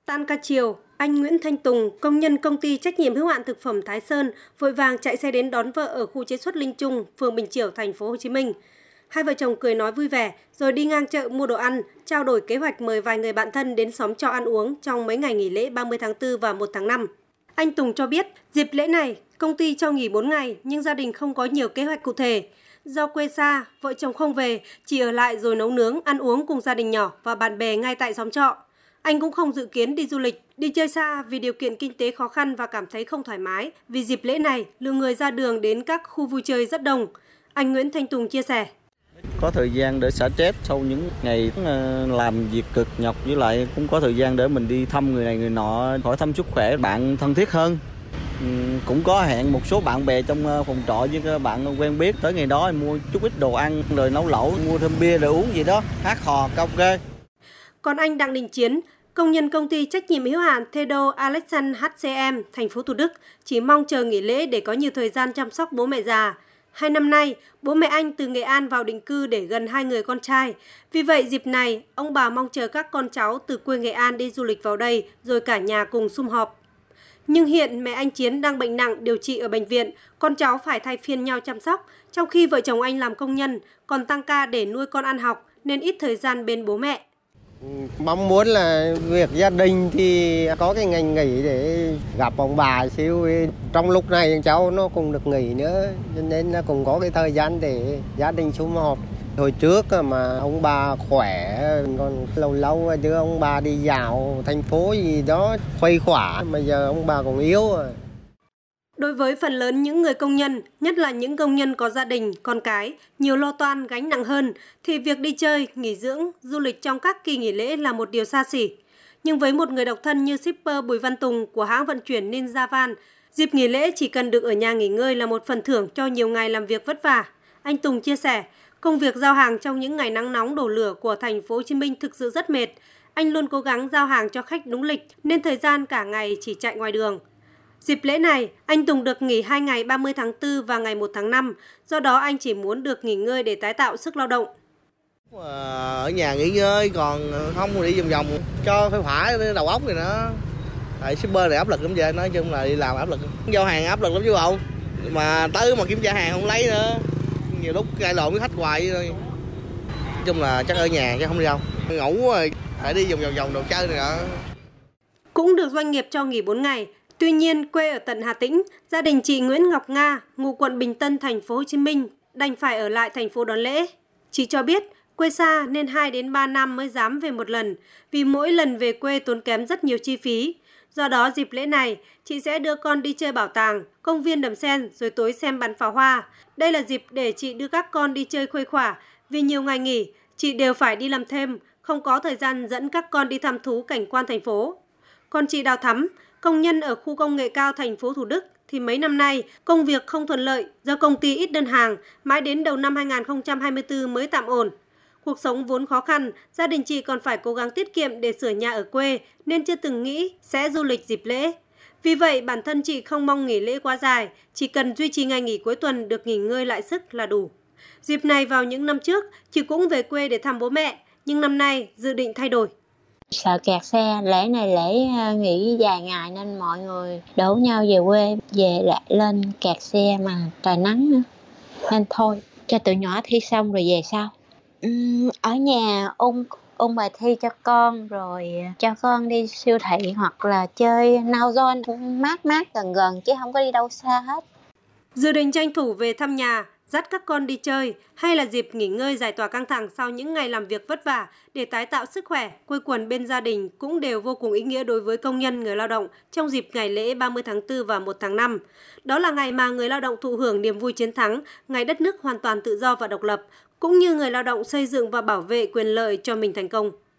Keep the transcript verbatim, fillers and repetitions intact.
Tan ca chiều, anh Nguyễn Thanh Tùng, công nhân công ty trách nhiệm hữu hạn thực phẩm Thái Sơn, vội vàng chạy xe đến đón vợ ở khu chế xuất Linh Trung, phường Bình Chiểu, thành phố Hồ Chí Minh. Hai vợ chồng cười nói vui vẻ, rồi đi ngang chợ mua đồ ăn, trao đổi kế hoạch mời vài người bạn thân đến xóm trọ ăn uống trong mấy ngày nghỉ lễ ba mươi tháng tư và một tháng năm. Anh Tùng cho biết, dịp lễ này, công ty cho nghỉ bốn ngày nhưng gia đình không có nhiều kế hoạch cụ thể. Do quê xa, vợ chồng không về, chỉ ở lại rồi nấu nướng, ăn uống cùng gia đình nhỏ và bạn bè ngay tại xóm trọ. Anh cũng không dự kiến đi du lịch, đi chơi xa vì điều kiện kinh tế khó khăn và cảm thấy không thoải mái vì dịp lễ này lượng người ra đường đến các khu vui chơi rất đông. Anh Nguyễn Thanh Tùng chia sẻ. Có thời gian để xả stress sau những ngày làm việc cực nhọc, với lại cũng có thời gian để mình đi thăm người này người nọ, hỏi thăm sức khỏe bạn thân thiết hơn. Cũng có hẹn một số bạn bè trong phòng trọ với các bạn quen biết, tới ngày đó mua chút ít đồ ăn rồi nấu lẩu, mua thêm bia để uống gì đó, hát hò, karaoke. Còn anh Đặng Đình Chiến, công nhân công ty trách nhiệm hữu hạn Theodore Alexander hát xê em, thành phố Thủ Đức, chỉ mong chờ nghỉ lễ để có nhiều thời gian chăm sóc bố mẹ già. Hai năm nay, bố mẹ anh từ Nghệ An vào định cư để gần hai người con trai. Vì vậy, dịp này, ông bà mong chờ các con cháu từ quê Nghệ An đi du lịch vào đây, rồi cả nhà cùng sum họp. Nhưng hiện mẹ anh Chiến đang bệnh nặng điều trị ở bệnh viện, con cháu phải thay phiên nhau chăm sóc, trong khi vợ chồng anh làm công nhân, còn tăng ca để nuôi con ăn học nên ít thời gian bên bố mẹ. Mong muốn là việc gia đình thì có cái ngày nghỉ để gặp ông bà xíu. Trong lúc này cháu nó cũng được nghỉ nữa, cho nên nó cũng có cái thời gian để gia đình sum họp. Hồi trước mà ông bà khỏe, còn lâu lâu đưa ông bà đi dạo thành phố gì đó khuây khỏa, mà giờ ông bà còn yếu rồi. Đối với phần lớn những người công nhân, nhất là những công nhân có gia đình, con cái, nhiều lo toan gánh nặng hơn, thì việc đi chơi, nghỉ dưỡng, du lịch trong các kỳ nghỉ lễ là một điều xa xỉ. Nhưng với một người độc thân như shipper Bùi Văn Tùng của hãng vận chuyển Ninja Van, dịp nghỉ lễ chỉ cần được ở nhà nghỉ ngơi là một phần thưởng cho nhiều ngày làm việc vất vả. Anh Tùng chia sẻ, công việc giao hàng trong những ngày nắng nóng đổ lửa của thành phố Hồ Chí Minh thực sự rất mệt. Anh luôn cố gắng giao hàng cho khách đúng lịch nên thời gian cả ngày chỉ chạy ngoài đường. Dịp lễ này, anh Tùng được nghỉ hai ngày ba mươi tháng tư và ngày một tháng năm, do đó anh chỉ muốn được nghỉ ngơi để tái tạo sức lao động. Ở nhà nghỉ ngơi, còn không đi vòng vòng cho phải phải đầu óc rồi nữa. Tại shipper này áp lực lắm vậy, nói chung là đi làm áp lực. Giao hàng áp lực lắm chứ không, mà tới mà kiểm tra hàng không lấy nữa, nhiều lúc cãi lộn với khách hoài. Nói chung là chắc ở nhà chứ không đi đâu, ngủ rồi phải đi vòng vòng vòng đồ chơi này nữa. Cũng được doanh nghiệp cho nghỉ bốn ngày. Tuy nhiên, quê ở tận Hà Tĩnh, gia đình chị Nguyễn Ngọc Nga, ngụ quận Bình Tân, thành phố Hồ Chí Minh, đành phải ở lại thành phố đón lễ. Chị cho biết, quê xa nên hai đến ba năm mới dám về một lần, vì mỗi lần về quê tốn kém rất nhiều chi phí. Do đó, dịp lễ này, chị sẽ đưa con đi chơi bảo tàng, công viên Đầm Sen, rồi tối xem bắn pháo hoa. Đây là dịp để chị đưa các con đi chơi khuây khỏa, vì nhiều ngày nghỉ, chị đều phải đi làm thêm, không có thời gian dẫn các con đi thăm thú cảnh quan thành phố. Còn chị Đào Thắm, công nhân ở khu công nghệ cao thành phố Thủ Đức, thì mấy năm nay công việc không thuận lợi do công ty ít đơn hàng, mãi đến đầu năm hai nghìn không trăm hai mươi tư mới tạm ổn. Cuộc sống vốn khó khăn, gia đình chị còn phải cố gắng tiết kiệm để sửa nhà ở quê nên chưa từng nghĩ sẽ du lịch dịp lễ. Vì vậy bản thân chị không mong nghỉ lễ quá dài, chỉ cần duy trì ngày nghỉ cuối tuần được nghỉ ngơi lại sức là đủ. Dịp này vào những năm trước, chị cũng về quê để thăm bố mẹ, nhưng năm nay dự định thay đổi. Sợ kẹt xe, lễ này lễ nghỉ dài ngày nên mọi người đổ nhau về quê, về lại lên kẹt xe mà trời nắng nữa. Nên thôi, cho tụi nhỏ thi xong rồi về sau. Uhm, ở nhà ôn, ôn bài thi cho con, rồi cho con đi siêu thị hoặc là chơi nao zone mát mát gần gần chứ không có đi đâu xa hết. Dự định tranh thủ về thăm nhà, dắt các con đi chơi hay là dịp nghỉ ngơi giải tỏa căng thẳng sau những ngày làm việc vất vả để tái tạo sức khỏe, quây quần bên gia đình cũng đều vô cùng ý nghĩa đối với công nhân người lao động trong dịp ngày lễ ba mươi tháng tư và một tháng năm. Đó là ngày mà người lao động thụ hưởng niềm vui chiến thắng, ngày đất nước hoàn toàn tự do và độc lập, cũng như người lao động xây dựng và bảo vệ quyền lợi cho mình thành công.